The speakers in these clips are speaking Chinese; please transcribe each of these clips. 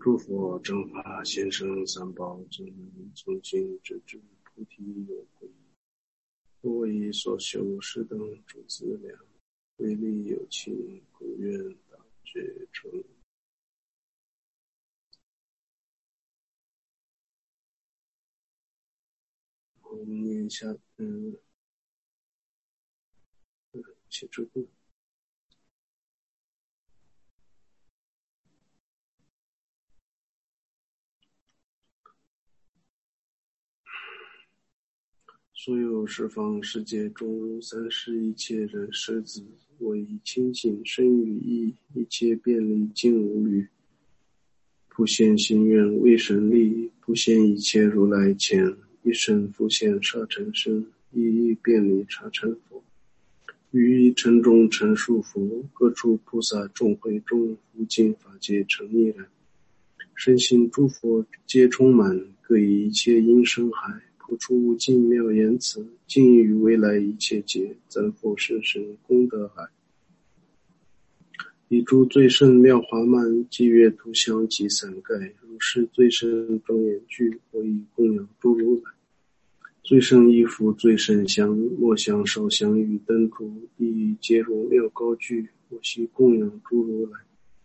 诸佛正法先生三宝真从今直至菩提有归，我以所修是等诸资粮，为利有情，故愿当觉成。我们念一下起之故。所有十方世界中，三世一切人世子，我以清净身语意，一切便利尽无虑，普现心愿为神力，普现一切如来前，一身复现刹尘身，一一便利刹尘佛，于一尘中陈述佛，各处菩萨众会中，无尽法界成一然。身心诸佛皆充满，各以一切因生海，普出无尽妙言辞，尽于未来一切劫，赞佛甚深功德海。以诸最胜妙华曼，伎乐图香及伞盖，如是最胜庄严具，我以供养诸如来。最胜衣服最胜香，末香烧香与灯烛，亦以皆如妙高具，我悉供养诸如来。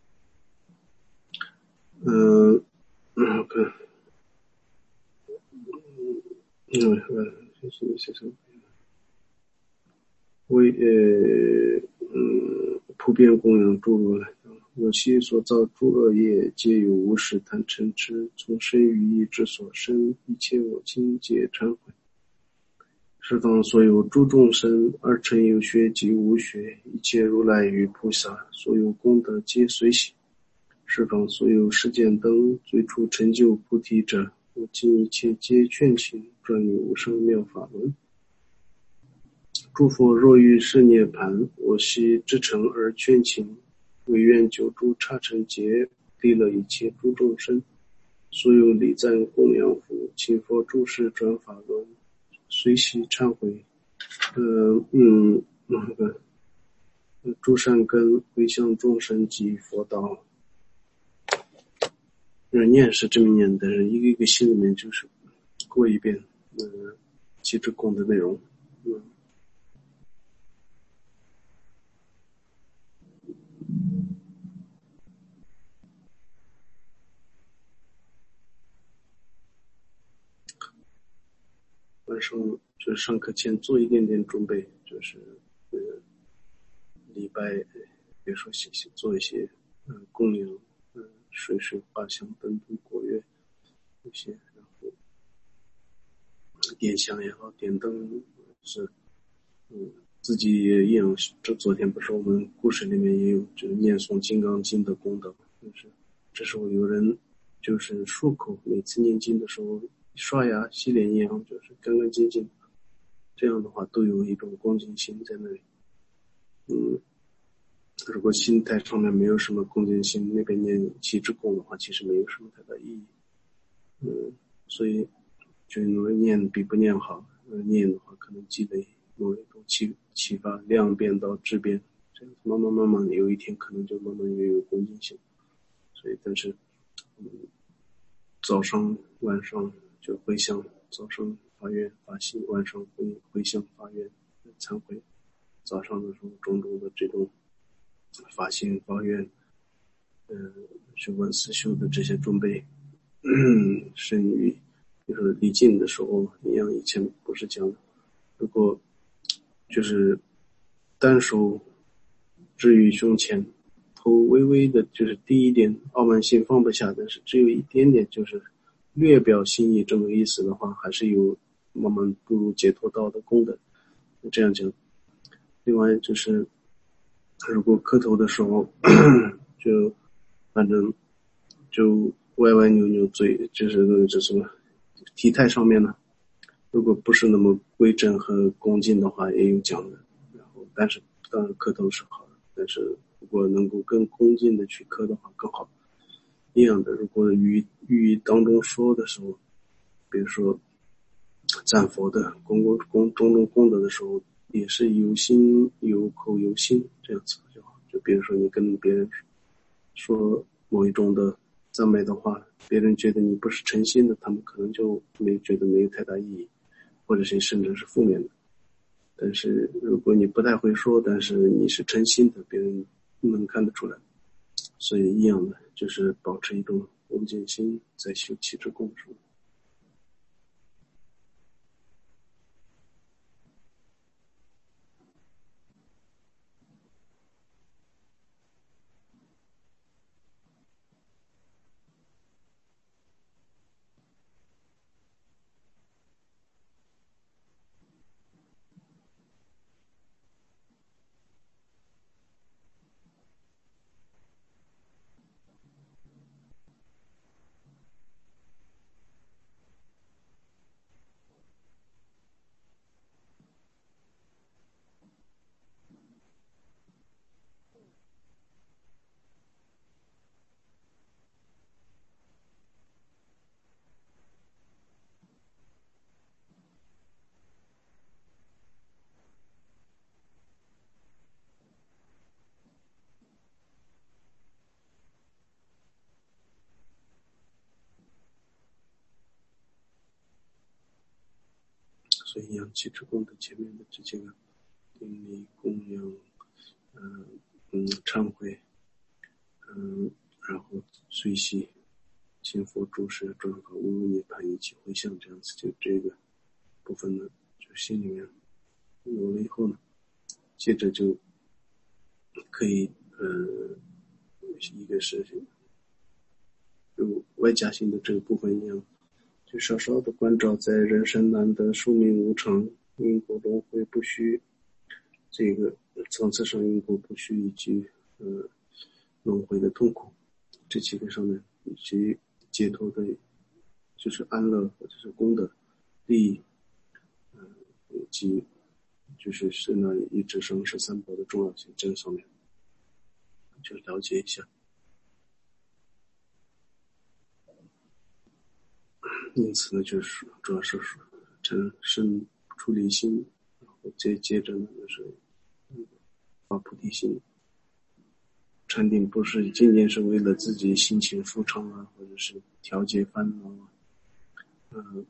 普遍供养诸如来。我悉所造诸恶业，皆有无始贪嗔痴，从身语意之所生，一切我今皆忏悔。十方所有诸众生，二乘有学及无学，一切如来与菩萨，所有功德皆随喜。十方所有世间灯，最初成就菩提者，我今一切皆劝请，转于无上妙法轮。诸佛若欲是涅盘，我悉至诚而劝请，唯愿久住刹尘劫，利乐一切诸众生。所有礼赞供养福，请佛住世转法轮，随喜忏悔。诸善根回向众生及佛道。念是这么念，但是一个一个心里面就是过一遍七支供的内容。晚上就是上课前做一点点准备，就是礼拜，比如说做一些供养，水画香灯烛果乐这些，然后点香也好，点灯是自己也一样。这昨天不是我们故事里面也有，就是念诵金刚经的功德，就是这时候有人就是漱口，每次念经的时候刷牙洗脸一样，就是干干净净，这样的话都有一种恭敬心在那里。如果心态上面没有什么恭敬心，那边念七支供的话，其实没有什么太大意义。所以就念比不念好，念的话可能积累某一种启发，量变到质变，这样慢慢有一天可能就慢慢也有恭敬心。所以但是早上晚上就回向，早上发愿发心，晚上回向发愿忏悔。早上的时候种种的这种发心发愿学问思修的这些准备，甚于就是离境的时候一样，以前不是讲，如果就是单手置于胸前，头微微的就是低一点，傲慢心放不下，但是只有一点点就是略表心意这么意思的话，还是有慢慢步入解脱道的功德，这样讲。另外就是如果磕头的时候就反正就歪歪扭扭嘴，就是这什么体态上面呢，如果不是那么规整和恭敬的话也有讲的。然后但是当然磕头是好的，但是如果能够更恭敬的去磕的话更好。一样的，如果语当中说的时候，比如说赞佛的种种功德的时候，也是有心有口有心这样子就好。就比如说你跟别人说某一种的赞美的话，别人觉得你不是诚心的，他们可能就觉得没有太大意义，或者是甚至是负面的。但是如果你不太会说，但是你是诚心的，别人能看得出来。所以一样的，就是保持一种恭敬心，在修气之共中。所以阳气之功的前面的这几个定力、供养、忏悔，然后随喜、信佛、注释、转和、无入涅槃一起回向，这样子就这个部分呢，就心里面有了以后呢，接着就可以一个是有外加性的这个部分一样，就稍稍的关照在人生难得、寿命无常、因果轮回不虚这个层次上因果不虚以及轮回的痛苦这几个上面，以及解脱的，就是安乐或者是功德利益，以及就是是那一直生是三宝的重要性，这个上面就了解一下。因此呢，就是主要是产生出离心，然后接着呢就是发菩提心。禅定不是仅仅是为了自己心情舒畅啊，或者是调节烦恼啊，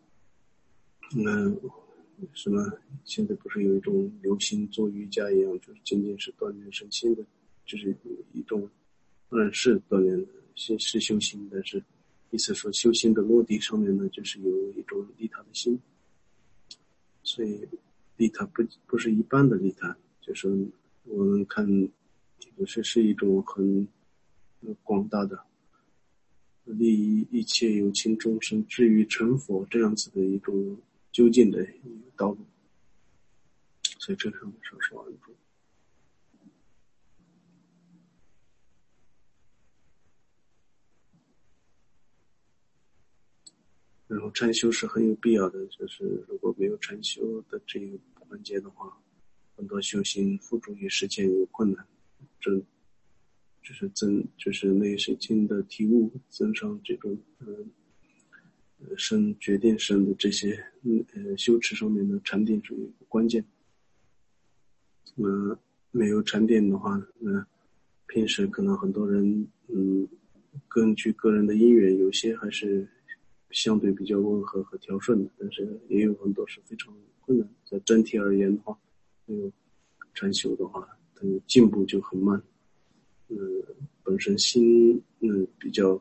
什么现在不是有一种流行做瑜伽一样，就是仅仅是锻炼身心的，就是一种当然是锻炼的，是修行，但是意思说修行的目的上面呢，就是有一种利他的心，所以利他不是一般的利他，就是我们看是一种很广大的利益一切有情众生至于成佛这样子的一种究竟的道路，所以这上面稍稍安住。然后禅修是很有必要的，就是如果没有禅修的这个环节的话，很多修行付诸于实践有困难，这就是内视经的体悟，增上这种生决定生的这些修持上面的禅定是一个关键。没有禅定的话，平时可能很多人根据个人的因缘，有些还是相对比较温和和调顺的，但是也有很多是非常困难。在整体而言的话，没有禅修的话，它进步就很慢。本身心比较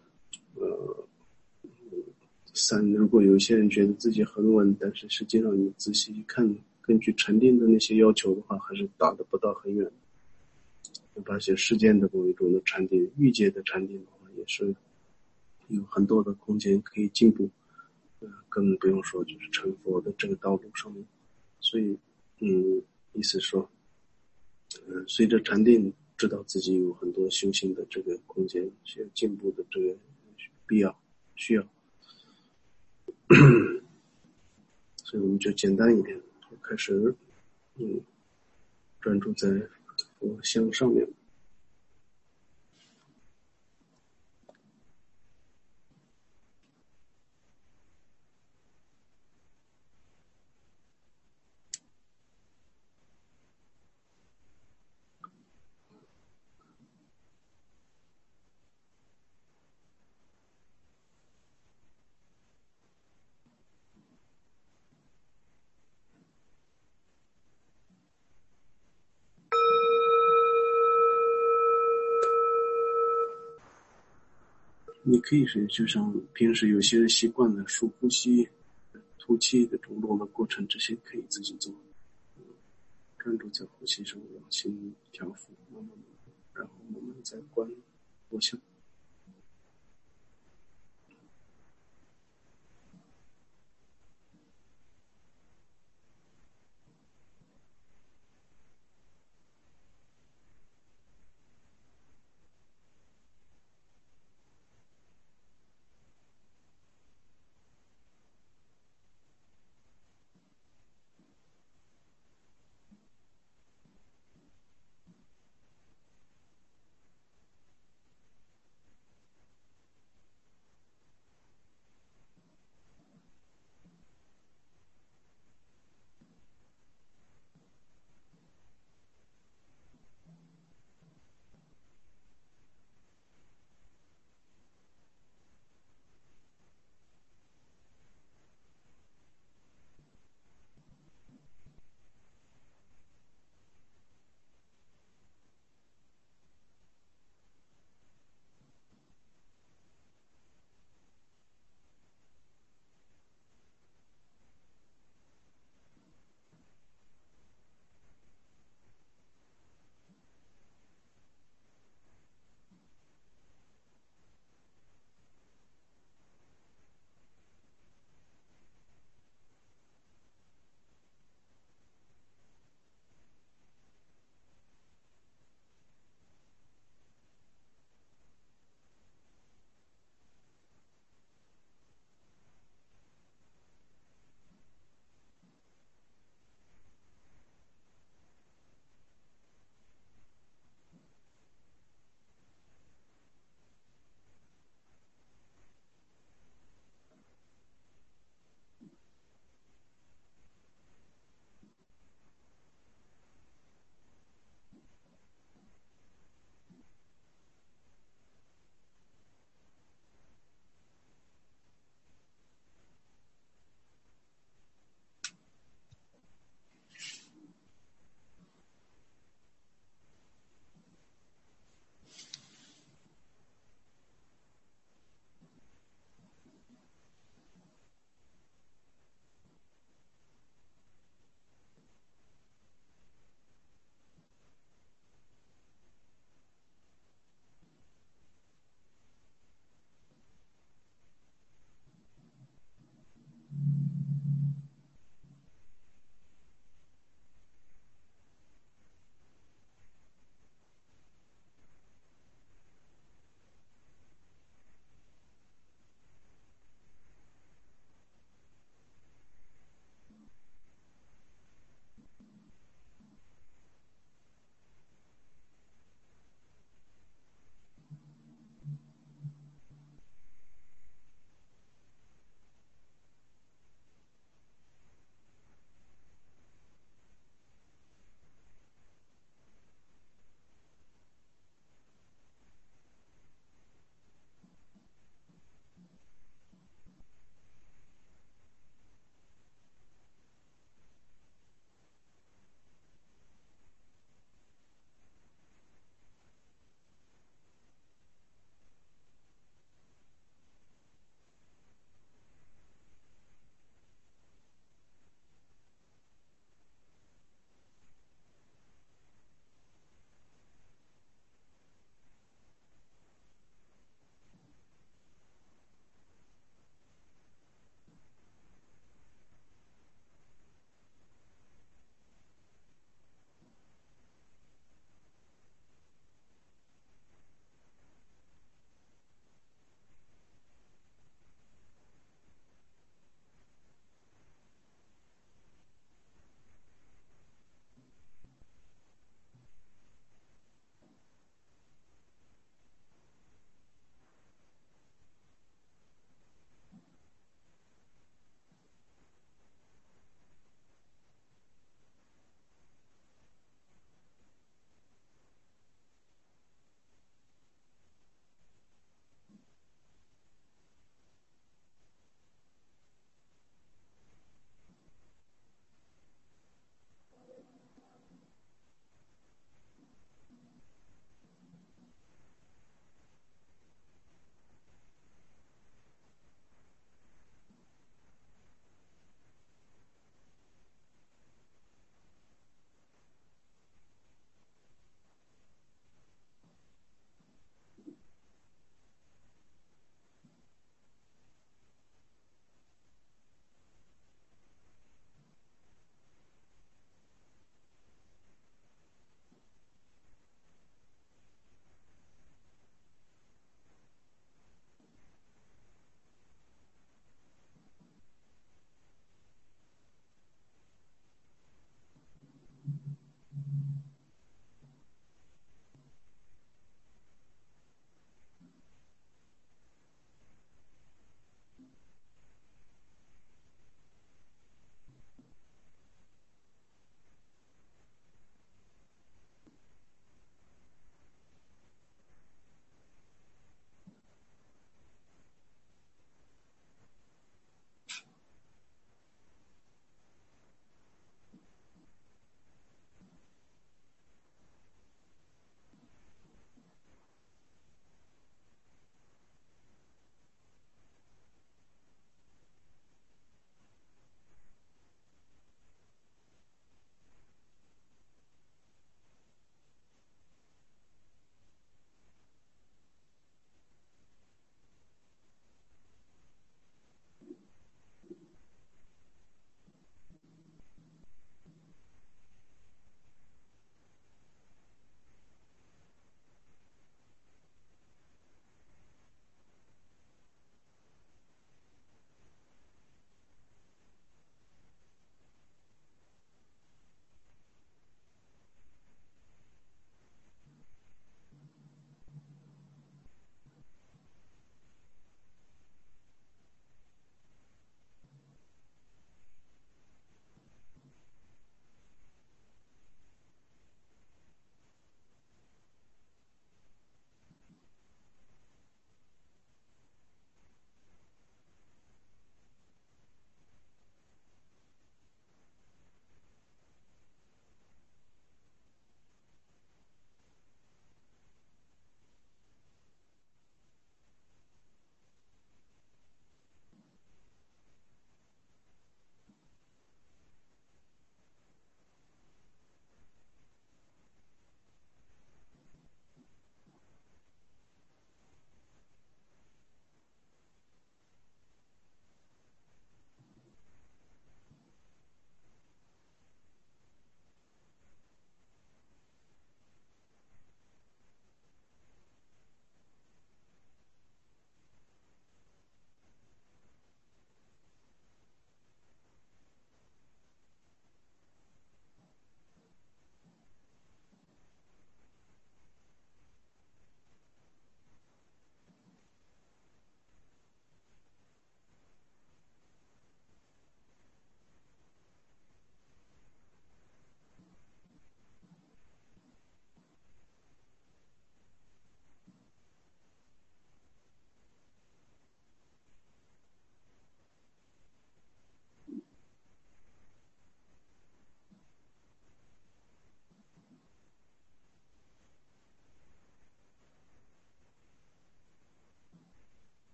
散。如果有些人觉得自己很稳，但是实际上你仔细一看，根据禅定的那些要求的话，还是达得不到很远。而且世间的某一种的禅定，欲界的禅定的话，也是有很多的空间可以进步。更不用说就是成佛的这个道路上面。所以，意思说，随着禅定，知道自己有很多修行的这个空间，需要进步的这个必要需要。所以我们就简单一点，开始，专注在佛像上面。 你可以是就像平时有些人习惯了数呼吸、吐气的种种的过程，这些可以自己做。专注在呼吸上，让心调伏，慢慢慢慢，然后慢慢再观多想。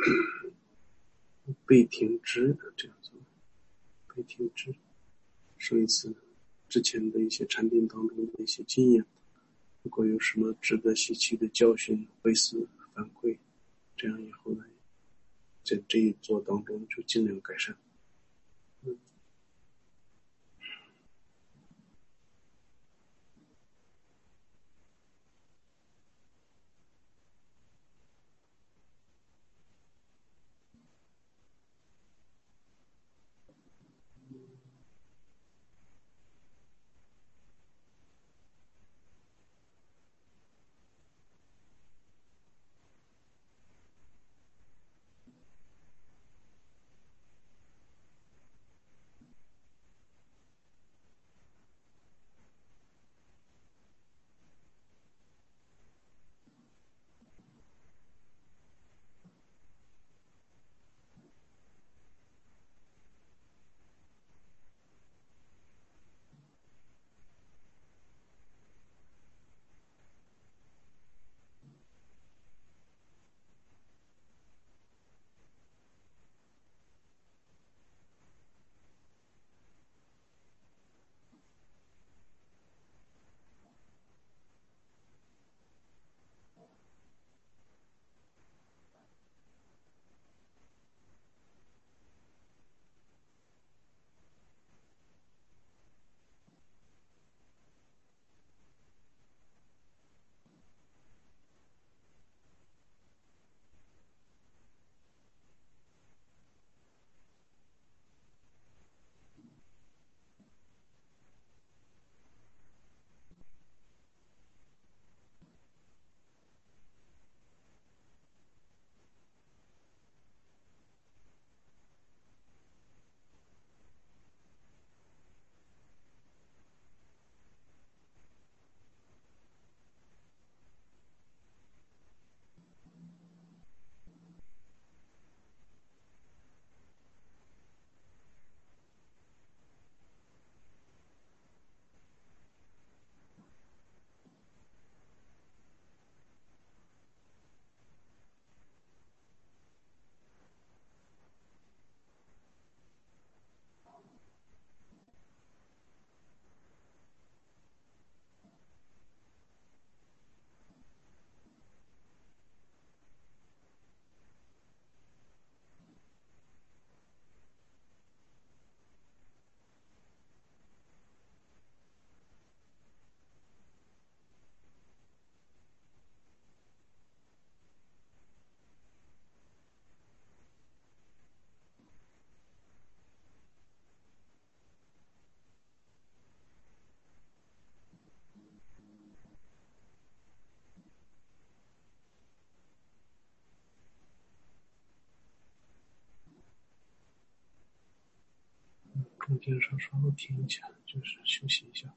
被停职这样子，被停职。上一次之前的一些禅定当中的一些经验，如果有什么值得吸取的教训，回思反馈，这样以后呢，在这一座当中就尽量改善。中间稍微停一下，就是休息一下。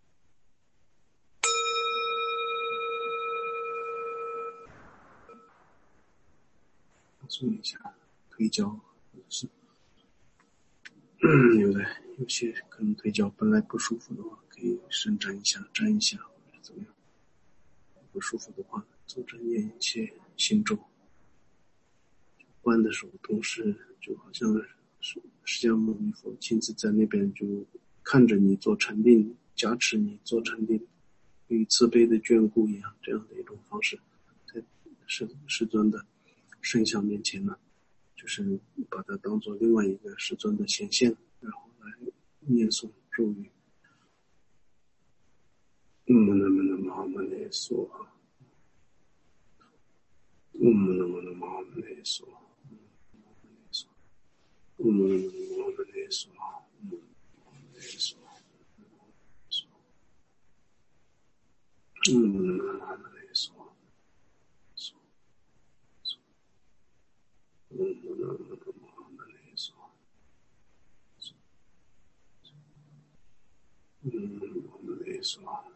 放松一下腿脚，或者是有些可能腿脚本来不舒服的话，可以伸展一下、站一下，或者怎么样。不舒服的话，坐着念一些心咒。关的时候，同时就好像是释迦牟尼佛亲自在那边就看着你做禅定，加持你做禅定，与慈悲的眷顾一样，这样的一种方式，在世尊的圣像面前呢，就是把它当做另外一个世尊的显现，然后来念诵咒语。南无南无阿弥陀佛，南无南无南无阿弥陀佛，南无南无南无阿弥陀佛，南无南无阿弥陀佛，南无南无南无阿弥陀佛，南无南无阿弥陀佛。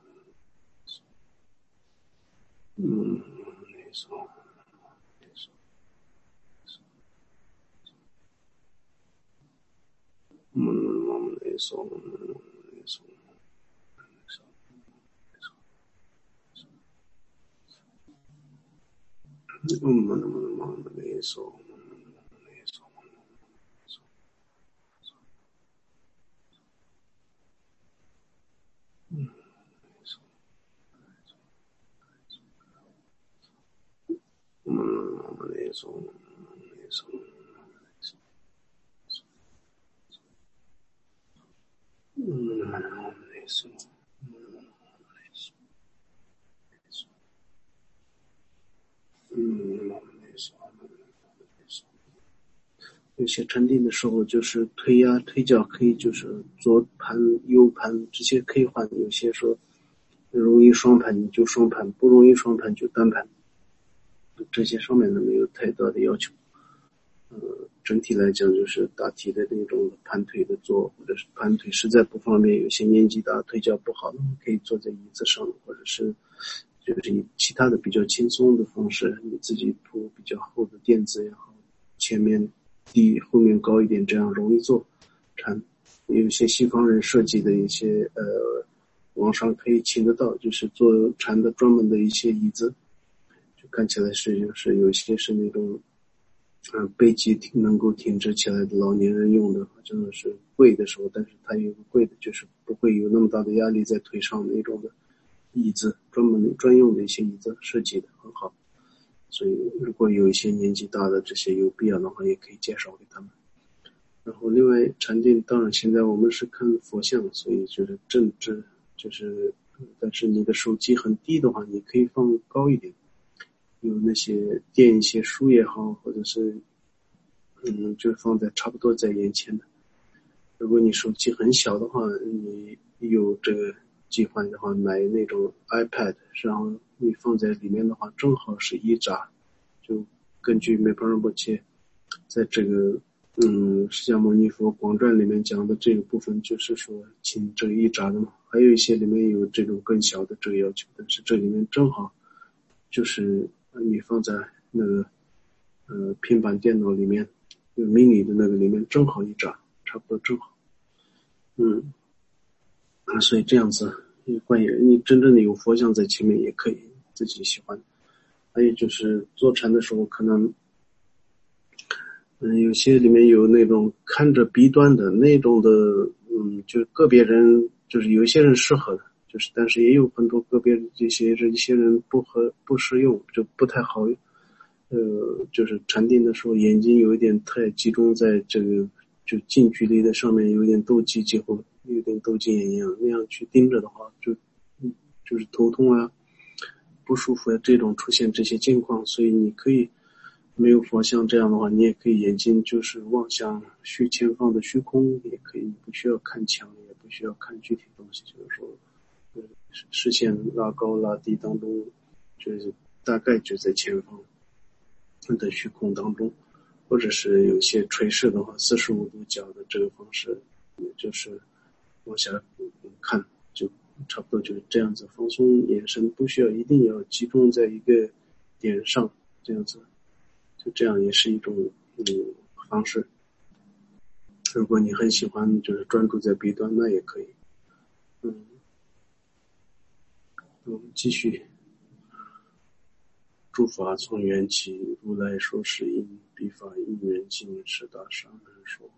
那种有些禅定的时候，就是推压推脚可以，就是左盘右盘这些可以换。有些说容易双盘你就双盘，不容易双盘就单盘，这些上面呢没有太大的要求。整体来讲就是大体的那种盘腿的坐，或者是盘腿实在不方便，有些年纪大腿脚不好的可以坐在椅子上，或者是就是以其他的比较轻松的方式，你自己铺比较厚的垫子也好，前面低后面高一点，这样容易做禅。有一些西方人设计的一些网上可以请得到，就是做禅的专门的一些椅子，就看起来是就是有些是那种背脊能够挺直起来的老年人用的，真的是跪的时候，但是它有个跪的，就是不会有那么大的压力在腿上那种的椅子，专门的专用的一些椅子设计的很好。所以如果有一些年纪大的这些有必要的话，也可以介绍给他们。然后另外禅定，当然现在我们是看佛像，所以就是正直，就是但是你的手机很低的话，你可以放高一点，有那些垫一些书也好，或者是就放在差不多在眼前的。如果你手机很小的话，你有这个计划的话，买那种 iPad， 然后你放在里面的话，正好是一扎。就根据梅帕仁波切在这个释迦牟尼佛广传里面讲的这个部分，就是说请这个一扎的嘛。还有一些里面有这种更小的这个要求，但是这里面正好就是你放在那个平板电脑里面mini 的那个里面正好一扎，差不多正好。所以这样子关于你真正的有佛像在前面也可以自己喜欢。还有就是坐禅的时候可能有些里面有那种看着鼻端的那种的，就个别人就是有一些人适合的，就是但是也有很多个别一些人不适用，就不太好。就是禅定的时候眼睛有一点太集中在这个就近距离的上面，有点斗鸡，几乎有点斗鸡眼一样，那样去盯着的话，就是头痛啊、不舒服啊这种出现这些境况。所以你可以没有佛像这样的话，你也可以眼睛就是望向前方的虚空，也可以不需要看墙，也不需要看具体东西，就是说视线拉高拉低当中，就是大概就在前方的虚空当中，或者是有些垂视的话，45度角的这个方式，也就是往下看，就差不多就是这样子放松眼神，不需要一定要集中在一个点上，这样子，就这样也是一种方式。如果你很喜欢就是专注在鼻端，那也可以。我们继续。诸法从缘起，如来说是因，彼法因缘尽，是大善人说。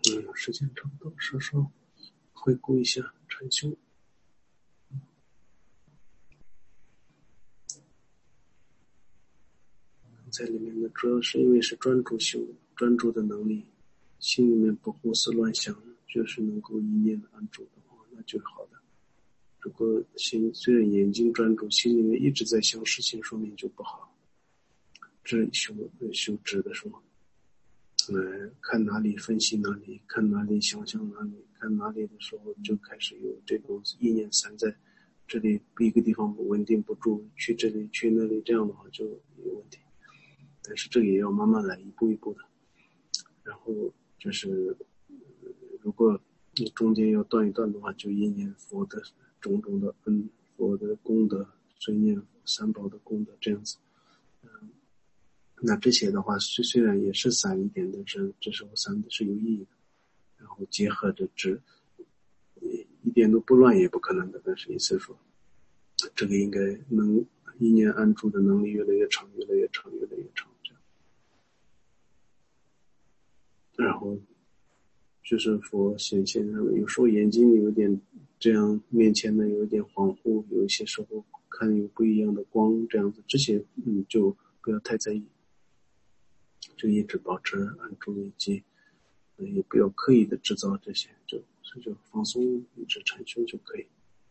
时间差不多，稍稍回顾一下禅修。在里面呢，主要是因为是专注修，专注的能力，心里面不胡思乱想，就是能够一念安住的话，那就是好的。如果虽然眼睛专注，心里面一直在想事情，说明就不好。修止的时候，看哪里分析哪里，看哪里想象哪里，看哪里的时候就开始有这种意念散在这里一个地方稳定不住，去这里去那里，这样的话就有问题。但是这个也要慢慢来，一步一步的。然后就是如果你中间要断一断的话，就一念佛的种种的恩，佛的功德，随念三宝的功德，这样子。那这些的话虽然也是散一点的，这时候散的是有意义的，然后结合着止，一点都不乱也不可能的，但是意思说这个应该能一念安住的能力越来越长，越来越长，越来越长，这样。然后就是佛显现，有时候眼睛有点这样，面前呢有点恍惚，有一些时候看有不一样的光，这样子，这些就不要太在意，就一直保持安住，以及也不要刻意的制造这些，就放松，一直禅修就可以。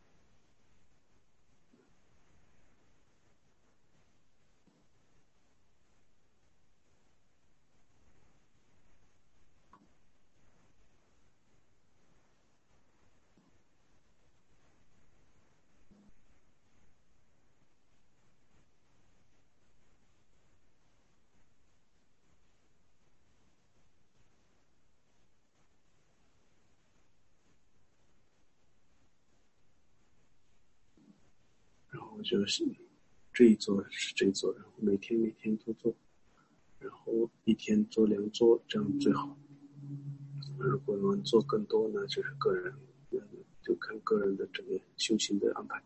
然后就是这一座是这一座，然后每天都做，然后一天做2座，这样最好。如果能做更多呢，就是个人，就看个人的这个修行的安排。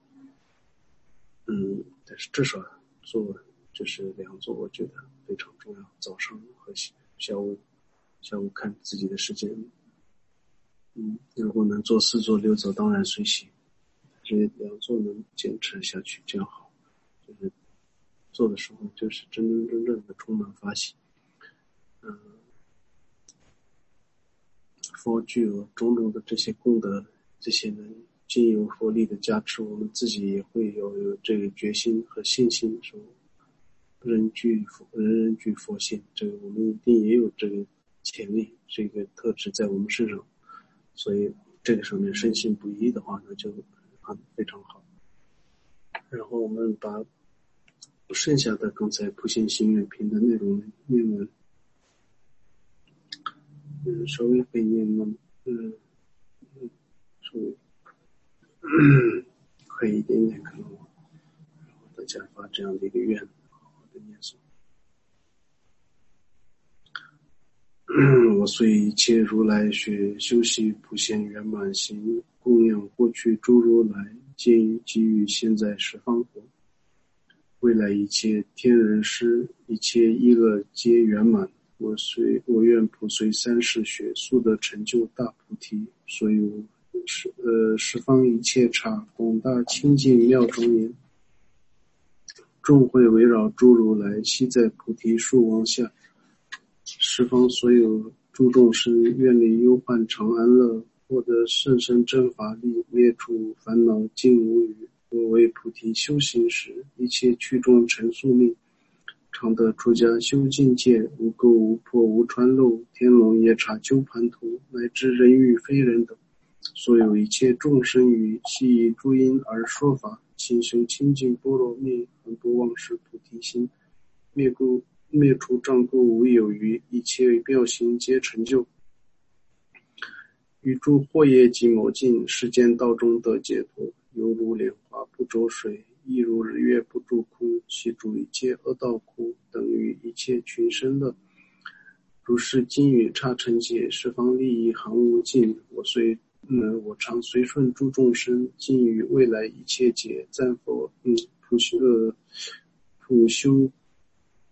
但是至少做就是2座，我觉得非常重要。早上和下午看自己的时间。如果能做4座6座，当然随喜。这2座能坚持下去，这样好。就是做的时候，就是真正的充满发喜。佛具有种种的这些功德，这些呢，经由佛力的加持，我们自己也会有这个决心和信心，说人人具佛性，这个我们一定也有这个潜力，这个特质在我们身上，所以这个上面深信不疑的话呢，就非常好。然后我们把剩下的刚才普贤行愿品的内容念完，稍微可以念完，稍微可以一点点可能，然后大家发这样的一个愿，好好的念诵。我随一切如来学修习普贤圆满行，供养过去诸如来，见于给予现在十方国，未来一切天人师，一切一恶皆圆满。我愿普随三世学，速得成就大菩提。所有十方一切刹，广大清净妙庄严，众会围绕诸如来，悉在菩提树王下。十方所有诸众生，愿离忧患常安乐，获得甚深真法力，灭除烦恼尽无余。我为菩提修行时，一切趣众成宿命，常得出家修境界，无垢无破无穿漏，天龙夜叉鸠盘荼，乃至人欲非人等，所有一切众生于悉以诸因而说法，勤修清净般若蜜，恒不忘失菩提心，灭除障垢无有余，一切妙行皆成就。与诸惑业及魔境，世间道中得解脱，犹如莲花不着水，亦如日月不住空，悉诸一切恶道苦，等于一切群生乐。如是经语刹尘界，十方利益恒无尽。我常随顺诸众生，尽于未来一切劫，赞佛普修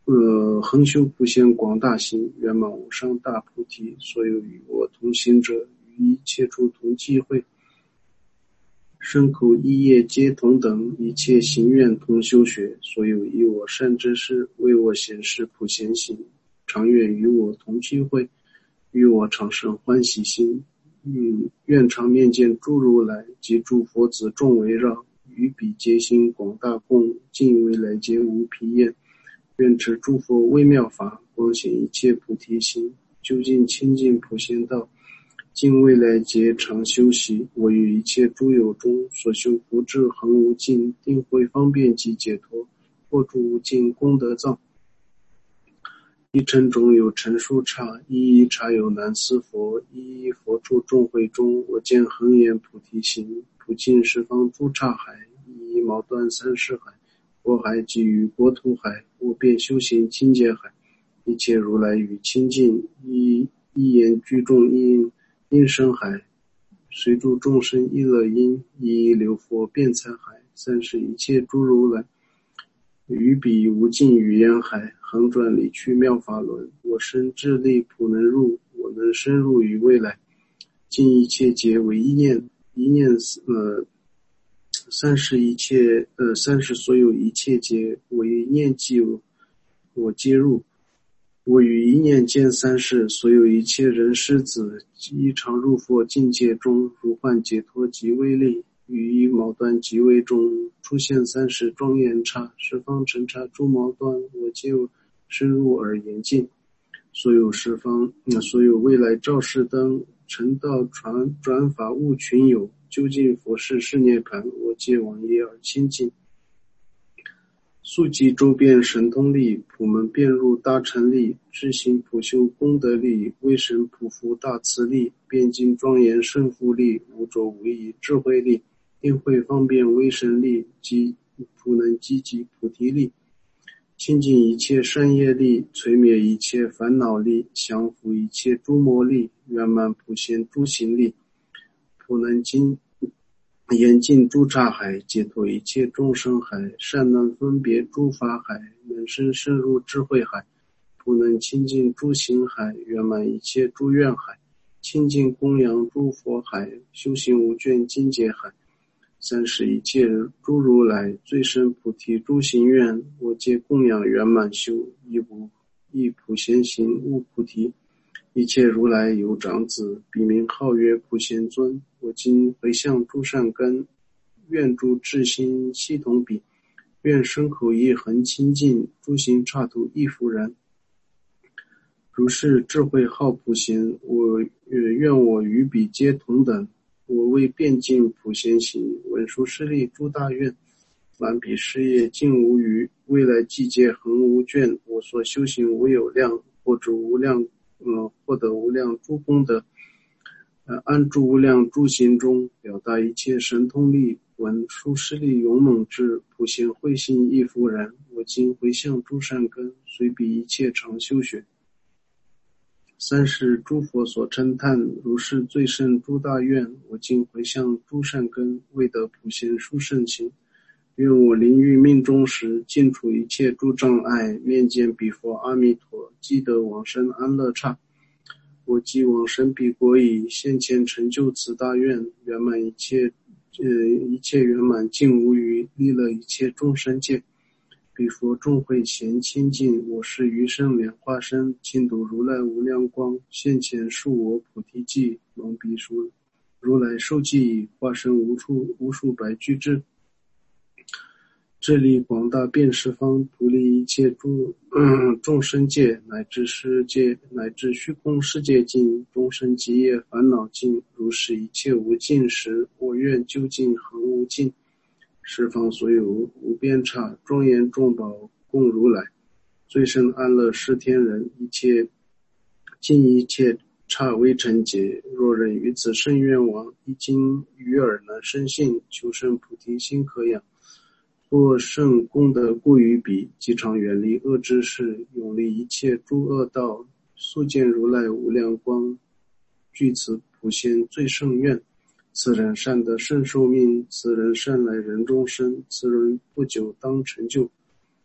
恒修普贤广大行，圆满无上大菩提。所有与我同行者，于一切处同际会，身口意业皆同等，一切行愿同修学。所有以我善知识，为我显示普贤行，常愿与我同聚会，与我常生欢喜心。愿常面见诸如来及诸佛子众围绕，于彼皆心广大供，尽未来劫无疲厌。愿持诸佛微妙法，光显一切菩提心，究竟清净普贤道，尽未来劫常修习。我于一切诸有中，所修福智恒无尽，定慧方便及解脱，获诸无尽功德藏。一尘中有陈数刹，一一刹有南斯佛，一一佛处众会中，我见恒言菩提心，普尽十方诸刹海，一一毛断三世海，我海即于国土海，我便修行清洁海，一切如来与清净，一言居众因生海，随诸众生一乐因，一一流佛辩才海，三世一切诸如来于彼无尽语言海，恒转理趣妙法轮。我身智力普能入，我能深入于未来，尽一切劫为一念，一念三世所有一切劫为念即我皆入。我于一念见三世所有一切人师子，一常入佛境界中，如幻解脱即为力。于一毛断即为中，出现三世庄严刹，十方尘刹诸毛断，我皆深入而严尽。所有十方所有未来照世灯，成道转法悟群有，究竟佛事是涅盘，我皆往业而清净。速记周遍神通力，普门遍入大乘力，智行普修功德力，威神普福大慈力，辩经庄严胜福力，无着无异智慧力，定慧方便威神力，及普能积极菩提力，清净一切善业力，摧灭一切烦恼力，降伏一切诸魔力，圆满普贤诸行力，普能严禁诸刹海，解脱一切众生海，善能分别诸法海，能深入智慧海，普能清净诸行海，圆满一切诸愿海，清净供养诸佛海，修行无倦精解海，三世一切诸如来最深菩提诸行愿，我皆供养圆满修，亦普贤行悟菩提。一切如来有长子，笔名号曰普贤尊。我今回向诸善根，愿诸智心悉同彼，愿身口意恒清净，诸行刹土亦复然。如是智慧号普贤，我愿我与彼皆同等。我为遍尽普贤行，文殊师利诸大愿，满彼事业尽无余，未来际界恒无倦。我所修行无有量，获得无量诸功德，安住无量诸行中，表达一切神通力，文殊师利勇猛智，普贤慧心亦复然。我今回向诸善根，随彼一切常修学。三世诸佛所称叹，如是最胜诸大愿，我今回向诸善根，为得普贤殊胜行。愿我临欲命终时，尽除一切诸障碍，面见彼佛阿弥陀，即得往生安乐刹。我既往生彼国矣，现前成就此大愿，圆满一切圆满尽无余，利乐一切众生界。彼佛众会咸清净，我是余生莲花身，亲睹如来无量光，现前述我菩提记，蒙彼如来受记已，化身无数百俱胝。智力广大遍十方，普利一切众生界，乃至世界，乃至虚空世界尽，众生极业烦恼尽。如是一切无尽时，我愿究竟恒无尽。十方所有无边刹，庄严众宝供如来，最胜安乐施天人，尽一切刹微尘劫。若人于此圣愿王，一经于耳能生信，求生菩提心可养。若圣功德故于彼，即常远离恶之事，永离一切诸恶道，速见如来无量光，具此普贤最胜愿。此人善得胜寿命，此人善来人中生，此人不久当成就。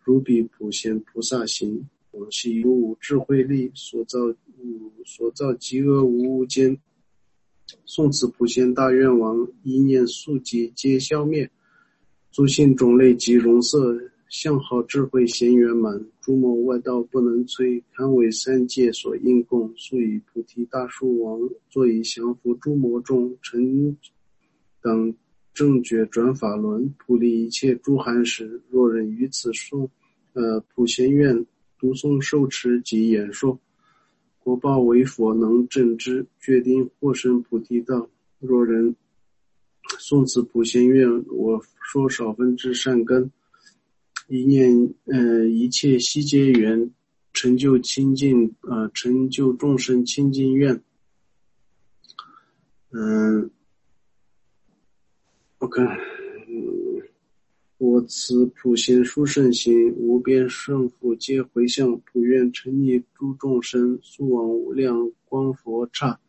如彼普贤菩萨行，往昔有无智慧力所造极恶无物间，诵此普贤大愿王，一念速疾皆消灭，诸性种类及容色，相好智慧贤圆满，诸魔外道不能摧，堪为三界所应供，速以菩提大树王，作以降伏诸魔众，成等正觉转法轮，普利一切诸寒食，若人于此普贤愿读诵受持及演说，果报为佛能证之，决定获生菩提道。若人诵此普贤愿，我说少分之善根，一念一切悉皆缘，成就众生清净愿。OK，我此普贤殊胜行，无边胜福皆回向，普愿成溺诸众生，速往无量光佛刹。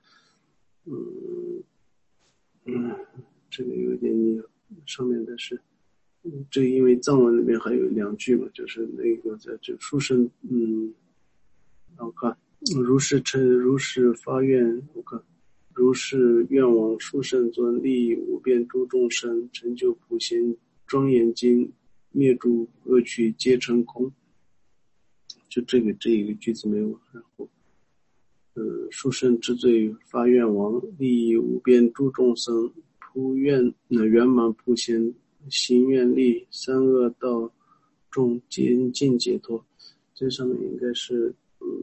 这个有点念，上面的是，这因为藏文里面还有两句嘛，就是那个在这殊胜，我看如是发愿，我看如是愿往殊胜尊，利益无边诸众生，成就普贤庄严经，灭诸恶趣皆成空。就这个句子没有，然后殊胜之最发愿王，利益无边诸众生，普愿圆满普贤行愿力，三恶道众尽解脱。这上面应该是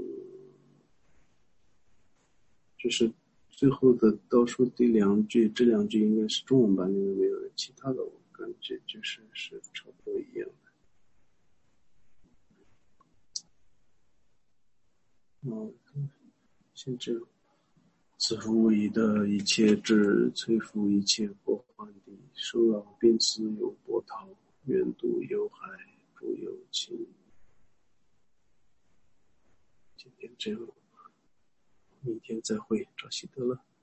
就是最后的倒数第两句，这两句应该是中文版里面没有的，其他的我感觉就是差不多一样的。先这样，此复以的一切智，摧伏一切过患地，生老病死有波涛，远渡有海，诸有情。今天这样，明天再会，找习得了。